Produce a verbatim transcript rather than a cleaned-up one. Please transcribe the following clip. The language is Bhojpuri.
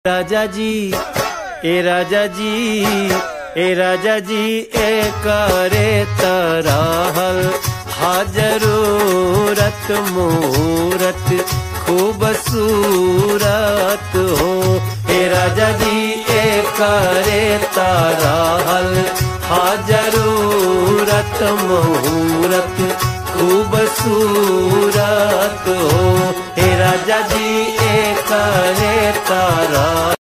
राजा जी ए राजा जी ए राजा जी ए करे तरहल हाजरूरत मूरत खूबसूरत हो। ए राजा जी ए करे तरहल हाजरूरत मूरत खूबसूरत हो। ए राजा जी ए करे तारा